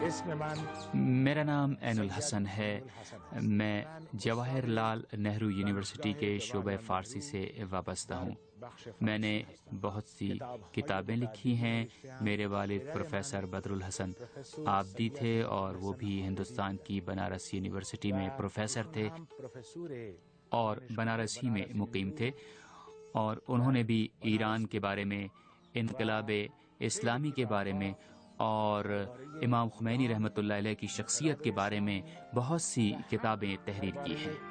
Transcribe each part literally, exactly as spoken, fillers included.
میرا نام عین الحسن ہے. میں جواہر لال نہرو یونیورسٹی کے شعبہ فارسی سے وابستہ ہوں. میں نے بہت سی کتابیں لکھی ہیں. میرے والد پروفیسر بدر الحسن آبدی تھے اور وہ بھی ہندوستان کی بنارس یونیورسٹی میں پروفیسر تھے اور بنارس ہی میں مقیم تھے، اور انہوں نے بھی ایران کے بارے میں، انقلاب اسلامی کے بارے میں اور امام خمینی رحمۃ اللہ علیہ کی شخصیت کے بارے میں بہت سی کتابیں تحریر کی ہیں.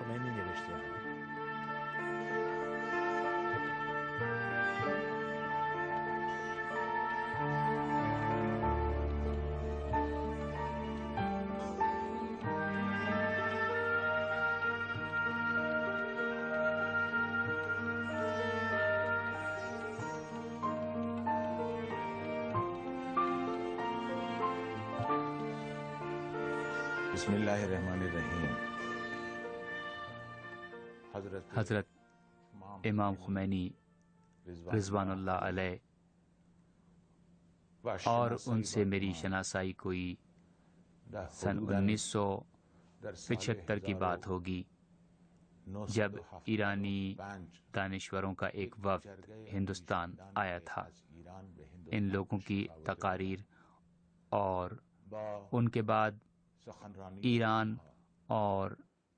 بسم اللہ الرحمن الرحیم. حضرت امام خمینی رضوان اللہ علیہ اور ان سے میری شناسائی کوئی سن انیس سو پچہتر کی بات ہوگی، جب ایرانی دانشوروں کا ایک وفد ہندوستان آیا تھا. ان لوگوں کی تقاریر اور ان کے بعد ایران اور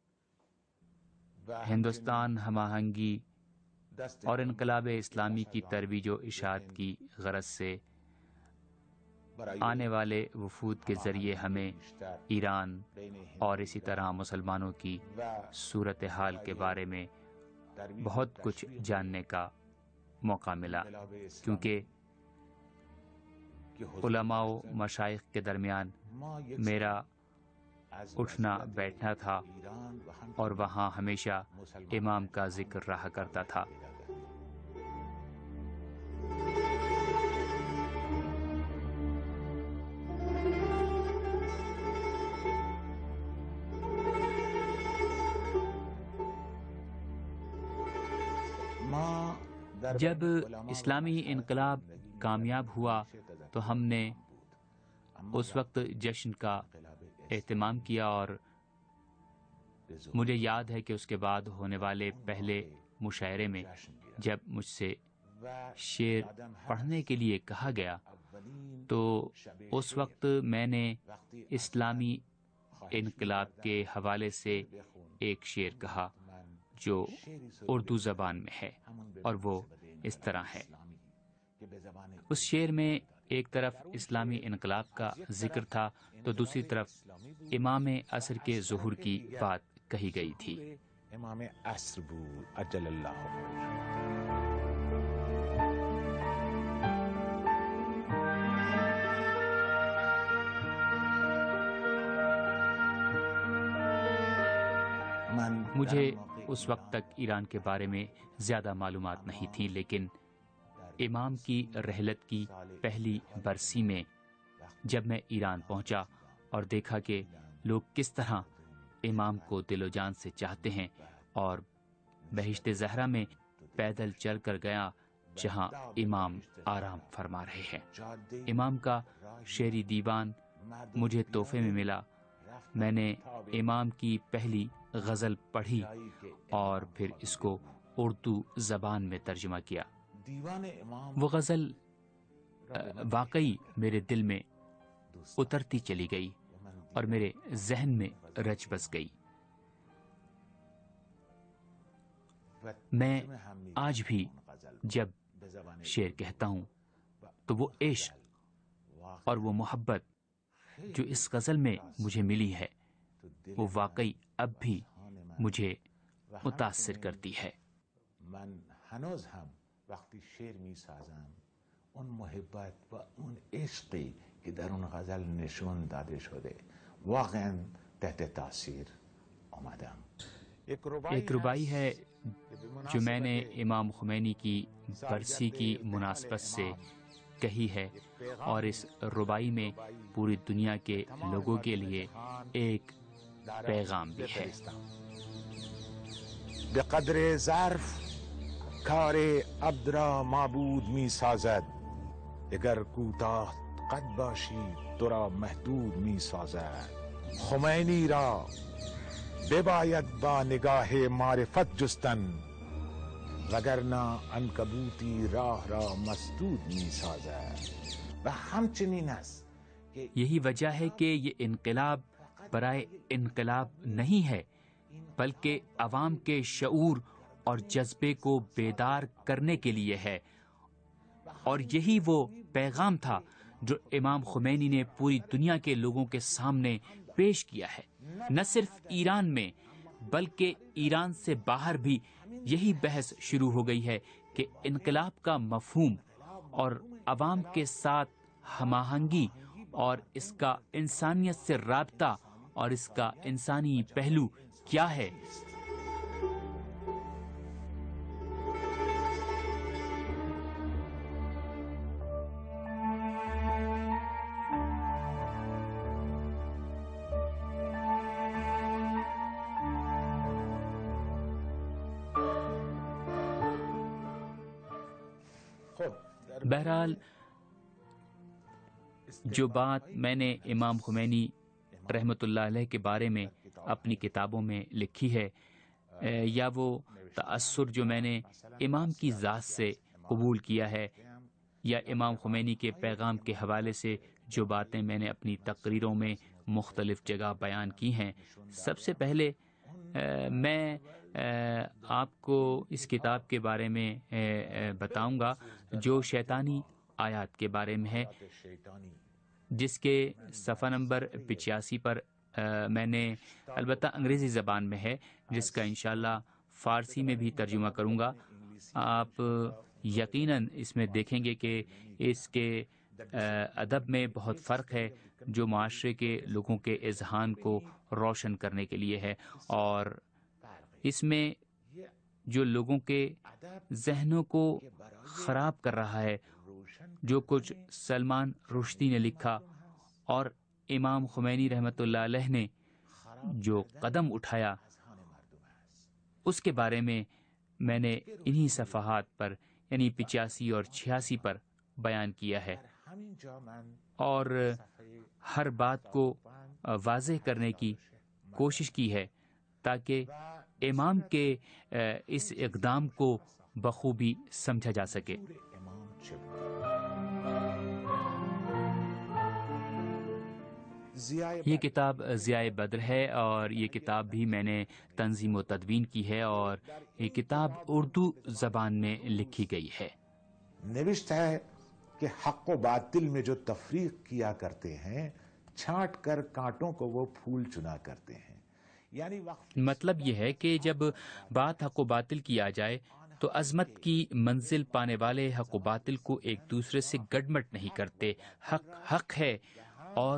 ہندوستان ہم آہنگی اور انقلاب اسلامی کی ترویج و اشاعت کی غرض سے آنے والے وفود کے ذریعے ہمیں ایران اور اسی طرح مسلمانوں کی صورتحال کے بارے میں بہت کچھ جاننے کا موقع ملا، کیونکہ علماء و مشائخ کے درمیان میرا اٹھنا بیٹھنا تھا اور وہاں ہمیشہ امام کا ذکر رہا کرتا تھا. جب اسلامی انقلاب کامیاب ہوا تو ہم نے اس وقت جشن کا اہتمام کیا، اور مجھے یاد ہے کہ اس کے بعد ہونے والے پہلے مشاعرے میں جب مجھ سے شعر پڑھنے کے لیے کہا گیا تو اس وقت میں نے اسلامی انقلاب کے حوالے سے ایک شعر کہا جو اردو زبان میں ہے، اور وہ اس طرح ہے. اس شعر میں ایک طرف اسلامی انقلاب کا ذکر تھا تو دوسری طرف امام عصر کے ظہور کی بات کہی گئی تھی. امام عصر بود عجل اللہ. مجھے اس وقت تک ایران کے بارے میں زیادہ معلومات نہیں تھی، لیکن امام کی رحلت کی پہلی برسی میں جب میں ایران پہنچا اور دیکھا کہ لوگ کس طرح امام کو دل و جان سے چاہتے ہیں، اور بہشت زہرا میں پیدل چل کر گیا جہاں امام آرام فرما رہے ہیں. امام کا شعری دیوان مجھے تحفے میں ملا. میں نے امام کی پہلی غزل پڑھی اور پھر اس کو اردو زبان میں ترجمہ کیا. وہ غزل واقعی میرے دل میں اترتی چلی گئی اور میرے ذہن میں رچ بس گئی. میں آج بھی جب شعر کہتا ہوں تو وہ عشق اور وہ محبت جو اس غزل میں مجھے ملی ہے وہ واقعی اب بھی مجھے متاثر کرتی ہے. من هنوز هم وقتی شعر می سازم اون محبت و اون عشقی که در اون غزل نشون داده شده واقعا تحت تاثیر آمدم. ایک ربائی ہے جو میں نے امام خمینی کی برسی کی مناسبت سے کہی ہے، اور اس ربائی میں پوری دنیا کے لوگوں کے لیے ایک پیغام بھی ہے. به قدر ظرف کار عبد را معبود می سازد، اگر کوتاه قد باشی تو را محدود می سازد. خمینی را بباید با نگاه معرفت جستن، وگرنه عنکبوتی راه را مسدود می سازد. و همچنین است کہ یہی وجہ ہے کہ یہ انقلاب برائے انقلاب نہیں ہے، بلکہ عوام کے شعور اور جذبے کو بیدار کرنے کے لیے ہے، اور یہی وہ پیغام تھا جو امام خمینی نے پوری دنیا کے لوگوں کے سامنے پیش کیا ہے۔ نہ صرف ایران میں بلکہ ایران سے باہر بھی یہی بحث شروع ہو گئی ہے کہ انقلاب کا مفہوم اور عوام کے ساتھ ہم آہنگی اور اس کا انسانیت سے رابطہ اور اس کا انسانی پہلو کیا ہے۔ بہرحال جو بات میں نے امام خمینی رحمۃ اللہ علیہ کے بارے میں اپنی کتابوں میں لکھی ہے، یا وہ تأثر جو میں نے امام کی ذات سے قبول کیا ہے، یا امام خمینی کے پیغام کے حوالے سے جو باتیں میں نے اپنی تقریروں میں مختلف جگہ بیان کی ہیں، سب سے پہلے میں آپ کو اس کتاب کے بارے میں بتاؤں گا جو شیطانی آیات کے بارے میں ہے، جس کے صفحہ نمبر پچاسی پر میں نے، البتہ انگریزی زبان میں ہے، جس کا انشاءاللہ فارسی میں بھی ترجمہ کروں گا۔ آپ یقیناً اس میں دیکھیں گے کہ اس کے ادب میں بہت فرق ہے، جو معاشرے کے لوگوں کے اذہان کو روشن کرنے کے لیے ہے، اور اس میں جو لوگوں کے ذہنوں کو خراب کر رہا ہے، جو کچھ سلمان رشدی نے لکھا اور امام خمینی رحمۃ اللہ علیہ نے جو قدم اٹھایا، اس کے بارے میں میں نے انہی صفحات پر یعنی پچاسی اور چھیاسی پر بیان کیا ہے، اور ہر بات کو واضح کرنے کی کوشش کی ہے تاکہ امام کے اس اقدام کو بخوبی سمجھا جا سکے۔ یہ کتاب ضیاء بدر ہے، اور یہ کتاب بھی میں نے تنظیم و تدوین کی ہے، اور یہ کتاب اردو زبان میں لکھی گئی ہے۔ نوشت ہے کہ حق و باطل میں جو تفریق کیا کرتے ہیں، چھانٹ کر کانٹوں کو وہ پھول چنا کرتے ہیں۔ یعنی مطلب یہ ہے کہ جب بات حق و باطل کی آ جائے تو عظمت کی منزل پانے والے حق و باطل کو ایک دوسرے سے گڈمٹ نہیں کرتے۔ حق حق ہے اور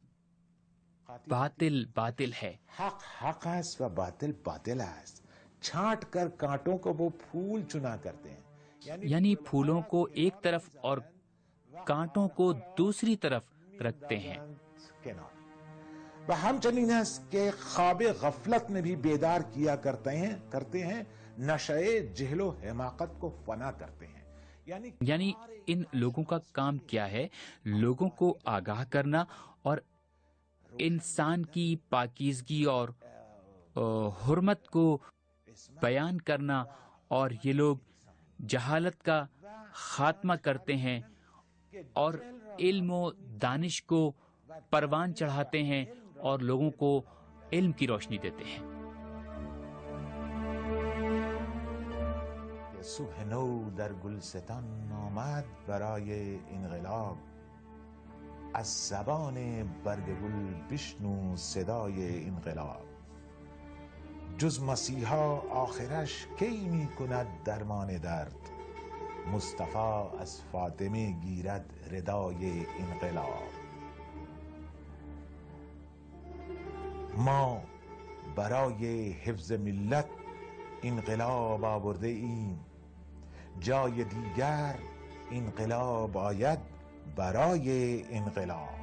باطل باطل ہے۔ حق حق است و باطل باطل است، چھانٹ کر کانٹوں کو وہ پھول چنا کرتے ہیں، یعنی پھولوں کو ایک طرف اور کانٹوں کو دوسری طرف رکھتے ہیں۔ وہ ہم چنین است کہ خواب غفلت میں بھی بیدار کیا کرتے ہیں کرتے ہیں نشے جہل و حماقت کو فنا کرتے ہیں۔ یعنی یعنی ان لوگوں کا کام کیا ہے؟ لوگوں کو آگاہ کرنا اور انسان کی پاکیزگی اور حرمت کو بیان کرنا، اور یہ لوگ جہالت کا خاتمہ کرتے ہیں اور علم و دانش کو پروان چڑھاتے ہیں اور لوگوں کو علم کی روشنی دیتے ہیں۔ صبح نو در گلستان آمد برای انقلاب، از زبان برگ گل بشنو صدای انقلاب، جز مسیحا آخرش کی می کند درمان درد، مصطفی از فاطمه گیرد ردای انقلاب. ما برای حفظ ملت انقلاب آورده ایم، جای دیگر انقلاب آید برای انقلاب.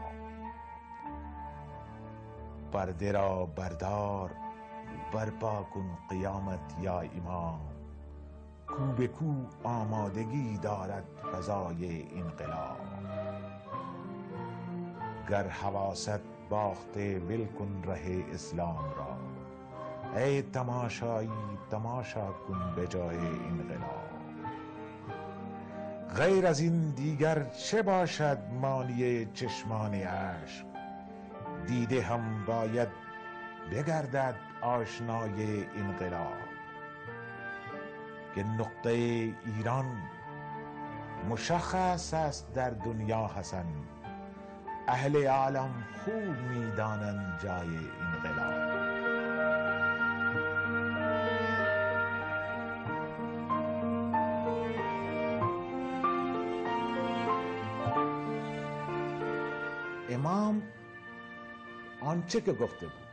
پرده را بردار برپا کن قیامت یا امام، کو به کو آمادگی دارد فضای انقلاب. گر حواست باخته بلکن ره اسلام را، ای تماشایی تماشا کن به جای انقلاب. غیر از این دیگر چه باشد مانع چشمان اشک، دیده هم باید بگردد آشنای انقلاب. که نقطه ایران مشخص است در دنیا حسن، اهل عالم خوب میدانند جای انقلاب. امام آنچه که گفته بود،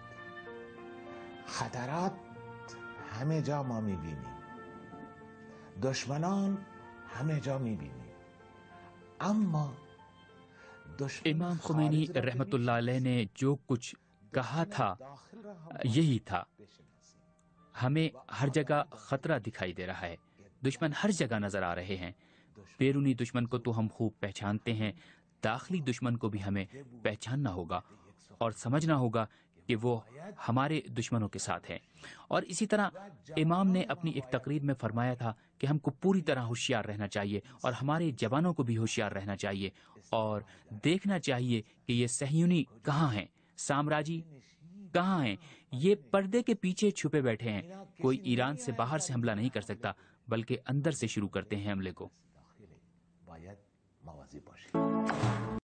خطرات همه جا ما میبینیم، دشمنان همه جا میبینیم، اما امام خمینی رحمت اللہ علیہ نے جو کچھ کہا تھا یہی تھا. ہمیں ہر جگہ خطرہ دکھائی دے رہا ہے، دشمن ہر جگہ نظر آ رہے ہیں. بیرونی دشمن کو تو ہم خوب پہچانتے ہیں، داخلی دشمن کو بھی ہمیں پہچاننا ہوگا اور سمجھنا ہوگا کہ وہ ہمارے دشمنوں کے ساتھ ہیں. اور اسی طرح امام نے اپنی ایک تقریر میں فرمایا تھا کہ ہم کو پوری طرح ہوشیار رہنا چاہیے اور ہمارے جوانوں کو بھی ہوشیار رہنا چاہیے اور دیکھنا چاہیے کہ یہ صہیونی کہاں ہیں، سامراجی کہاں ہیں. یہ پردے کے پیچھے چھپے بیٹھے ہیں. کوئی ایران سے باہر سے حملہ نہیں کر سکتا، بلکہ اندر سے شروع کرتے ہیں حملے کو.